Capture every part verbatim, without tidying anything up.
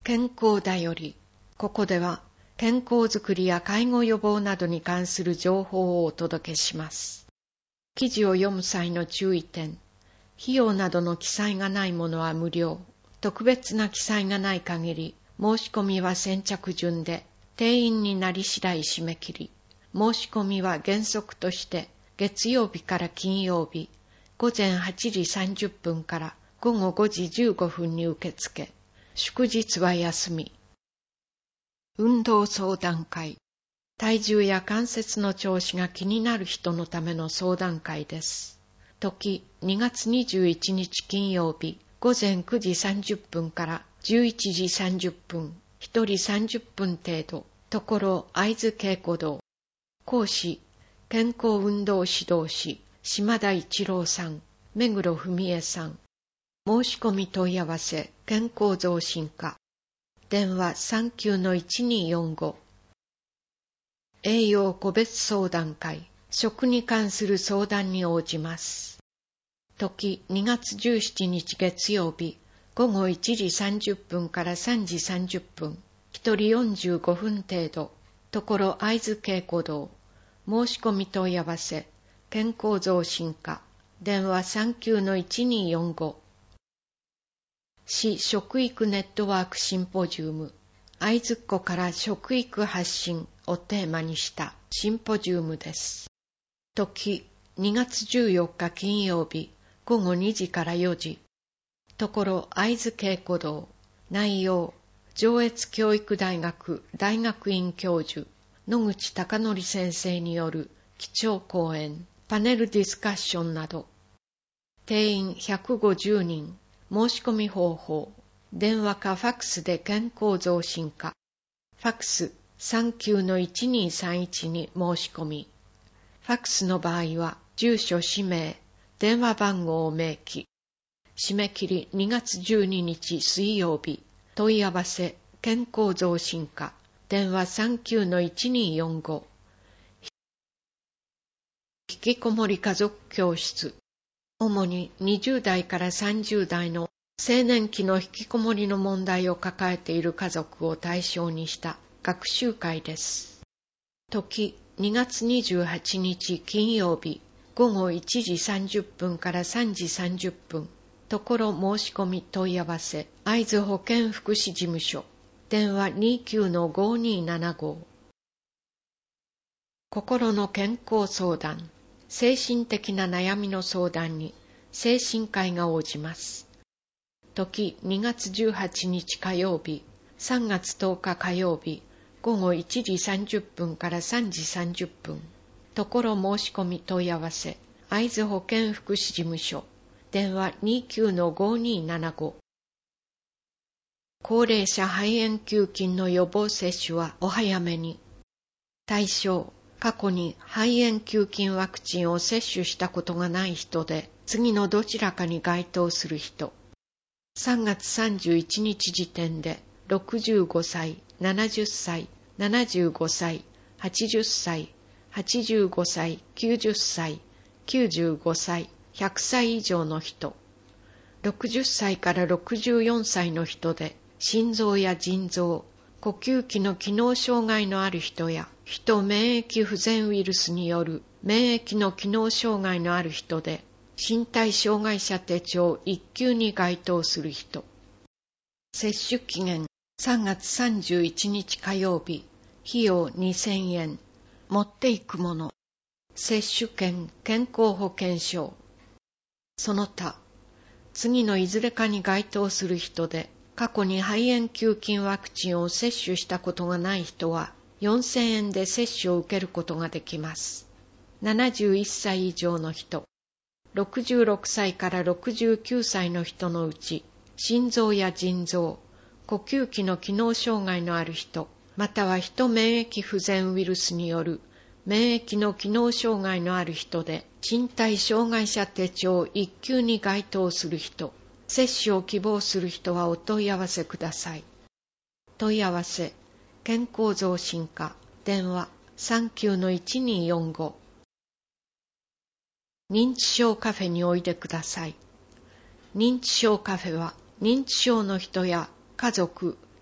健康だより。ここでは健康づくりや介護予防などに関する情報をお届けします。記事を読む際の注意点。費用などの記載がないものは無料。特別な記載がない限り、申し込みは先着順で、定員になり次第締め切り。申し込みは原則として月曜日から金曜日、午前はちじさんじゅっぷんから午後ごじじゅうごふんに受け付け、祝日は休み。運動相談会。体重や関節の調子が気になる人のための相談会です。時にがつにじゅういちにち金曜日、午前くじさんじゅっぷんからじゅういちじさんじゅっぷん、ひとりさんじゅっぷん程度、ところ会津稽古堂。講師、健康運動指導士、島田一郎さん、目黒文江さん。申し込み問い合わせ、健康増進課。電話 さんきゅうのいちにーよんご。栄養個別相談会。食に関する相談に応じます。時にがつじゅうしちにち月曜日、午後いちじさんじゅっぷんからさんじさんじゅっぷん、ひとりよんじゅうごふん程度、ところ会津稽古堂。申し込み問い合わせ、健康増進課。電話 さんきゅうのいちにーよんご。市食育ネットワークシンポジウム。会津っ子から食育発信をテーマにしたシンポジウムです。時にがつじゅうよっか金曜日、午後にじからよじ。ところ会津稽古堂。内容、上越教育大学大学院教授野口貴則先生による基調講演、パネルディスカッションなど。定員ひゃくごじゅうにん。申し込み方法。電話かファックスで健康増進課。ファックス さんきゅうのいちにーさんいち に申し込み。ファックスの場合は、住所氏名、電話番号を明記。締め切りにがつじゅうににち水曜日。問い合わせ、健康増進課。電話 さんきゅうのいちにーよんご。引きこもり家族教室。主ににじゅうだいからさんじゅうだいの青年期の引きこもりの問題を抱えている家族を対象にした学習会です。時にがつにじゅうはちにち金曜日、午後いちじさんじゅっぷんからさんじさんじゅっぷん、ところ申し込み問い合わせ、会津保健福祉事務所。電話 にきゅうのごにーななご。心の健康相談。精神的な悩みの相談に精神科医が応じます。時にがつじゅうはちにち火曜日、さんがつとおか火曜日、午後いちじさんじゅっぷんからさんじさんじゅっぷん。ところ申し込み問い合わせ、会津保健福祉事務所。電話 にきゅうのごにーななご。高齢者肺炎球菌の予防接種はお早めに。対象、過去に肺炎球菌ワクチンを接種したことがない人で、次のどちらかに該当する人。さんがつさんじゅういちにち時点で、ろくじゅうごさい、ななじゅっさい、ななじゅうごさい、はちじゅっさい、はちじゅうごさい、きゅうじゅっさい、きゅうじゅうごさい、ひゃくさい以上の人。ろくじゅっさいからろくじゅうよんさいの人で、心臓や腎臓、呼吸器の機能障害のある人や、人免疫不全ウイルスによる免疫の機能障害のある人で、身体障害者手帳いっきゅうに該当する人。接種期限さんがつさんじゅういちにち火曜日。費用にせんえん。持っていくもの。接種券、健康保険証。その他、次のいずれかに該当する人で、過去に肺炎球菌ワクチンを接種したことがない人は、よんせんえんで接種を受けることができます。ななじゅういっさい以上の人、ろくじゅうろくさいからろくじゅうきゅうさいの人のうち、心臓や腎臓、呼吸器の機能障害のある人、または人免疫不全ウイルスによる免疫の機能障害のある人で、身体障害者手帳いっきゅうに該当する人、接種を希望する人はお問い合わせください。問い合わせ、健康増進課、電話 さんきゅうのいちにーよんご。認知症カフェにおいでください。認知症カフェは、認知症の人や家族、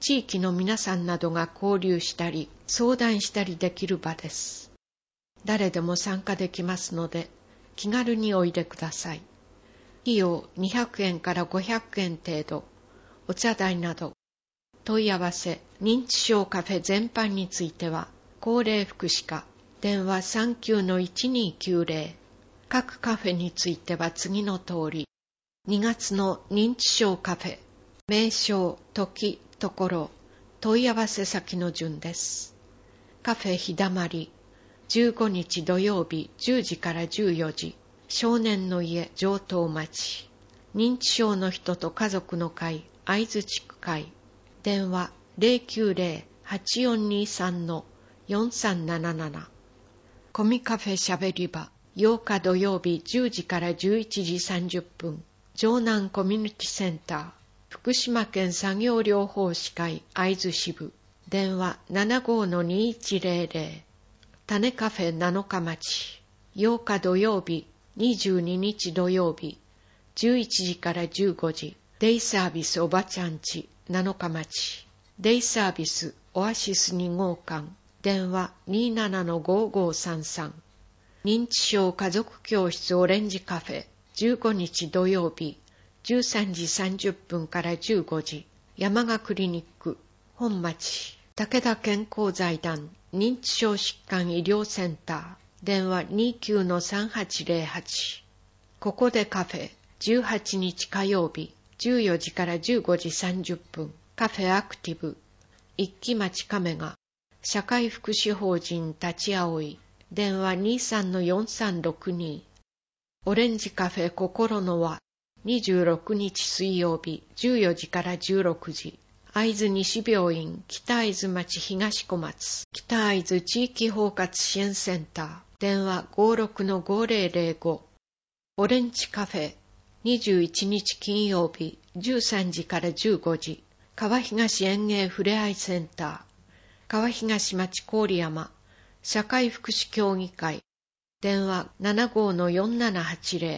地域の皆さんなどが交流したり、相談したりできる場です。誰でも参加できますので、気軽においでください。費用にひゃくえんからごひゃくえん程度、お茶代など、問い合わせ、認知症カフェ全般については、高齢福祉課、電話 さんきゅうのいちにきゅうぜろ。各カフェについては次の通り、にがつの認知症カフェ、名称、時、ところ、問い合わせ先の順です。カフェ日だまり、じゅうごにち土曜日じゅうじからじゅうよじ、少年の家上東町、認知症の人と家族の会会津地区会、電話 ゼロきゅうゼロ はちよんにさん よんさんなななな。コミカフェしゃべり場、ようか土曜日じゅうじからじゅういちじさんじゅっぷん、城南コミュニティセンター、福島県作業療法士会会津支部、電話 ななごのにいちゼロゼロ。種カフェなのか町、ようか土曜日、にじゅうににち土曜日、じゅういちじからじゅうごじ、デイサービスおばちゃんち、なのか町、デイサービスオアシスに号館、電話 にじゅうななのごごさんさん。認知症家族教室オレンジカフェ、じゅうごにち土曜日、じゅうさんじさんじゅっぷんからじゅうごじ、山賀クリニック、本町、武田健康財団、認知症疾患医療センター、電話 にじゅうきゅうのさんはちゼロはち。ここでカフェ、じゅうはちにち火曜日、じゅうよじからじゅうごじさんじゅっぷん、カフェアクティブ、一木町亀が、社会福祉法人立ち葵い、電話 にじゅうさんのよんさんろくに。オレンジカフェ心の輪、にじゅうろくにち水曜日、じゅうよじからじゅうろくじ。会津西病院北会津町東小松北会津地域包括支援センター電話 ごろくのごぜろぜろご。オレンジカフェにじゅういちにち金曜日じゅうさんじからじゅうごじ川東園芸ふれあいセンター川東町郡山社会福祉協議会電話 ななごのよんななはちゼロ。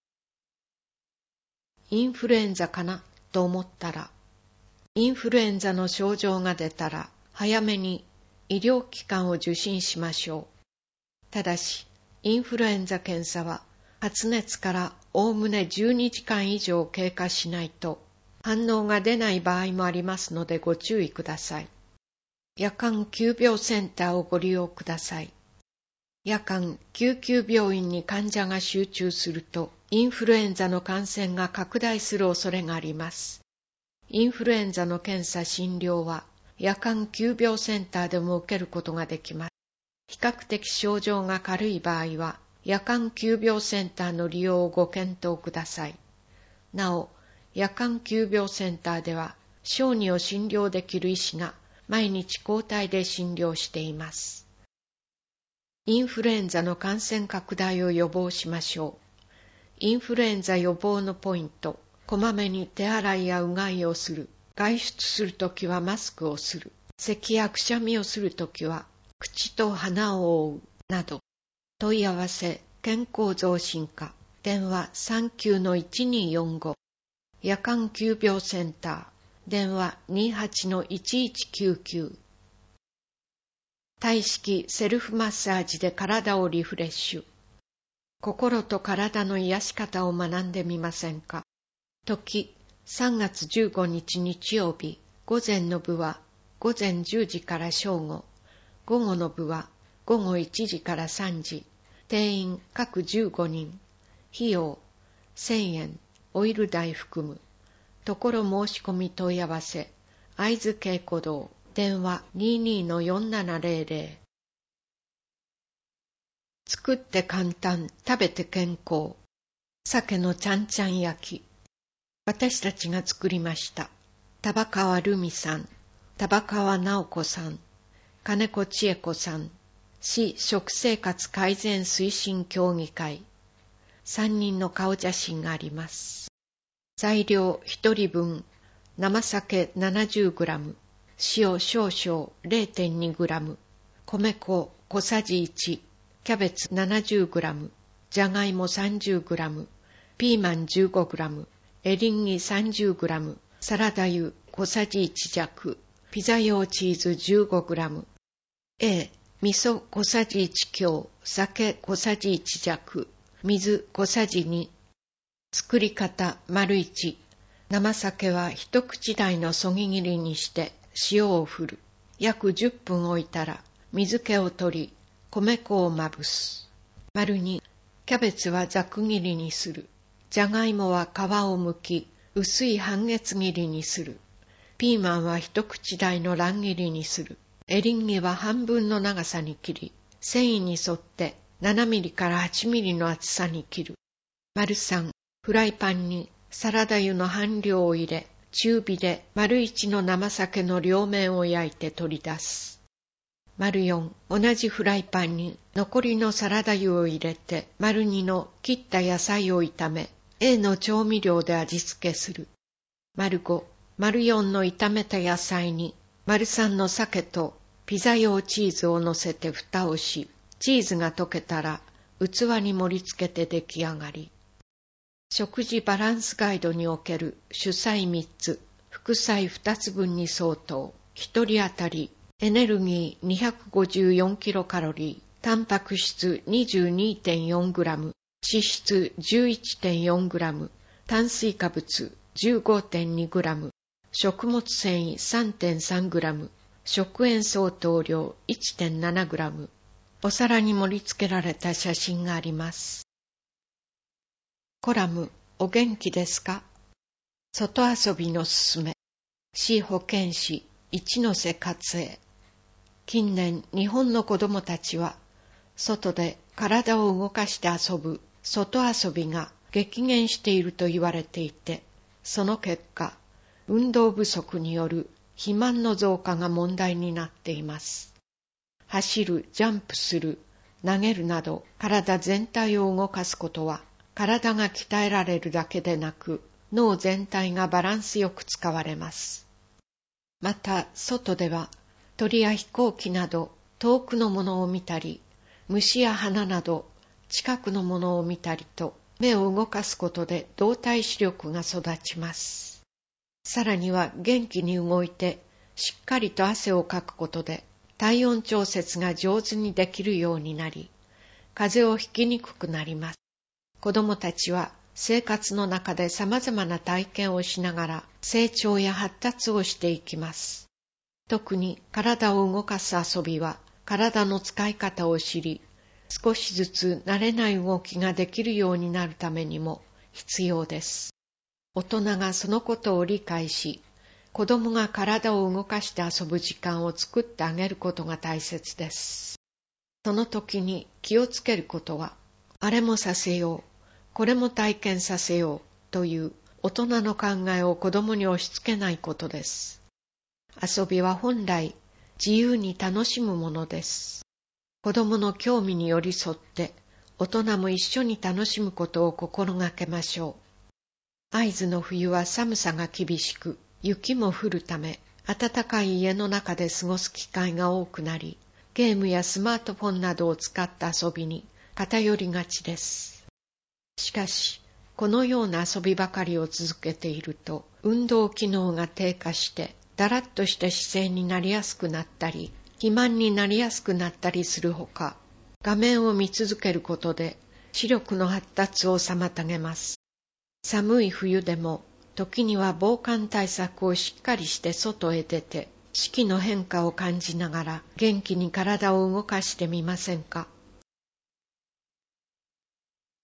インフルエンザかなと思ったらインフルエンザの症状が出たら早めに医療機関を受診しましょう。ただし、インフルエンザ検査は発熱からおおむねじゅうにじかん以上経過しないと反応が出ない場合もありますのでご注意ください。夜間急病センターをご利用ください。夜間救急病院に患者が集中するとインフルエンザの感染が拡大する恐れがあります。インフルエンザの検査診療は夜間急病センターでも受けることができます。比較的症状が軽い場合は夜間急病センターの利用をご検討ください。なお、夜間急病センターでは小児を診療できる医師が毎日交代で診療しています。インフルエンザの感染拡大を予防しましょう。インフルエンザ予防のポイント。こまめに手洗いやうがいをする。外出するときはマスクをする。咳やくしゃみをするときは口と鼻を覆う。など。問い合わせ、健康増進課。電話 さんきゅうのいちによんご。夜間急病センター。電話 にじゅうはちのいちいちきゅうきゅう。体式セルフマッサージで体をリフレッシュ。心と体の癒し方を学んでみませんか。時、さんがつじゅうごにち日曜日、午前の部は午前じゅうじから正午、午後の部は午後いちじからさんじ、定員各じゅうごにん、費用せんえん、オイル代含む、ところ申し込み問い合わせ、会津稽古堂、電話 にじゅうにのよんななゼロゼロ。作って簡単、食べて健康、鮭のちゃんちゃん焼き。私たちが作りました。田場川るみさん、田場川直子さん、金子千恵子さん、市食生活改善推進協議会。さんにんの顔写真があります。材料ひとりぶん、生酒 ななじゅうグラム、塩少々 れいてんにグラム、米粉小さじいち、キャベツ ななじゅうグラム、じゃがいも さんじゅうグラム、ピーマン じゅうごグラム、エリンギ さんじゅうグラム、サラダ油小さじいち弱、 ピザ用チーズ じゅうごグラム、A、味噌小さじいち強、酒小さじいち弱、水小さじに。作り方 いち、生酒は一口大のそぎ切りにして塩を振る。約じゅっぷん置いたら水気を取り、米粉をまぶす。に、キャベツはざく切りにする。じゃがいもは皮を剥き、薄い半月切りにする。ピーマンは一口大の乱切りにする。エリンギは半分の長さに切り、繊維に沿ってななミリからはちミリの厚さに切る。さん、フライパンにサラダ油の半量を入れ、中火でいちの生酒の両面を焼いて取り出す。よん、同じフライパンに残りのサラダ油を入れて、にの切った野菜を炒め、A の調味料で味付けする。ご、よんの炒めた野菜に、さんの鮭とピザ用チーズを乗せて蓋をし、チーズが溶けたら器に盛り付けて出来上がり。食事バランスガイドにおける主菜みっつ、副菜ふたつぶんに相当、ひとり当たりエネルギー にひゃくごじゅうよんキロカロリー、タンパク質 にじゅうにてんよんグラム、脂質 じゅういってんよんグラム、炭水化物 じゅうごてんにグラム、食物繊維 さんてんさんグラム、食塩相当量 いってんななグラム。お皿に盛り付けられた写真があります。コラム、お元気ですか？外遊びのすすめ。市保健師一ノ瀬勝栄。近年、日本の子供たちは、外で体を動かして遊ぶ外遊びが激減していると言われていて、その結果、運動不足による肥満の増加が問題になっています。走る、ジャンプする、投げるなど体全体を動かすことは、体が鍛えられるだけでなく、脳全体がバランスよく使われます。また、外では鳥や飛行機など遠くのものを見たり、虫や花など近くのものを見たりと、目を動かすことで動体視力が育ちます。さらには元気に動いてしっかりと汗をかくことで体温調節が上手にできるようになり、風邪をひきにくくなります。子どもたちは生活の中で様々な体験をしながら成長や発達をしていきます。特に体を動かす遊びは体の使い方を知り、少しずつ慣れない動きができるようになるためにも必要です。大人がそのことを理解し、子供が体を動かして遊ぶ時間を作ってあげることが大切です。その時に気をつけることは、あれもさせよう、これも体験させようという大人の考えを子供に押し付けないことです。遊びは本来自由に楽しむものです。子供の興味に寄り添って大人も一緒に楽しむことを心がけましょう。会津の冬は寒さが厳しく、雪も降るため、暖かい家の中で過ごす機会が多くなり、ゲームやスマートフォンなどを使った遊びに偏りがちです。しかし、このような遊びばかりを続けていると、運動機能が低下して、だらっとした姿勢になりやすくなったり、肥満になりやすくなったりするほか、画面を見続けることで視力の発達を妨げます。寒い冬でも時には防寒対策をしっかりして外へ出て四季の変化を感じながら元気に体を動かしてみませんか。